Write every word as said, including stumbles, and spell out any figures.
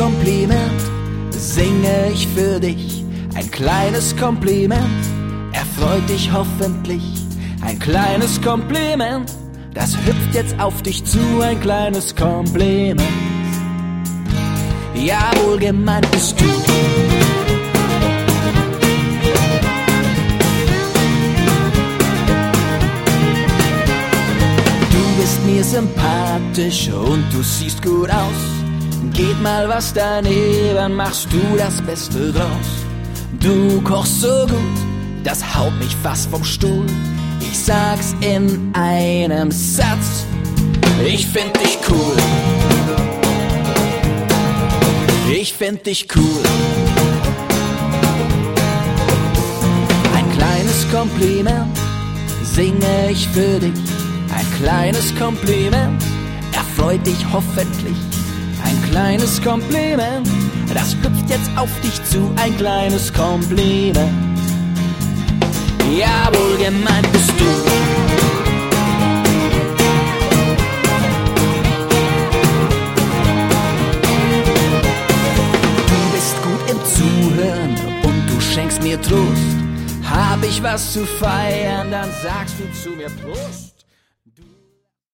Kompliment singe ich für dich. Ein kleines Kompliment erfreut dich hoffentlich. Ein kleines Kompliment, das hüpft jetzt auf dich zu. Ein kleines Kompliment, ja, wohlgemeint bist du. Du bist mir sympathisch und du siehst gut aus. Geht mal was daneben, machst du das Beste draus. Du kochst so gut, das haut mich fast vom Stuhl. Ich sag's in einem Satz, ich find dich cool. Ich find dich cool. Ein kleines Kompliment singe ich für dich. Ein kleines Kompliment erfreut dich hoffentlich. Ein kleines Kompliment, das hüpft jetzt auf dich zu. Ein kleines Kompliment, ja, wohlgemeint bist du. Du bist gut im Zuhören und du schenkst mir Trost. Hab ich was zu feiern, dann sagst du zu mir Prost.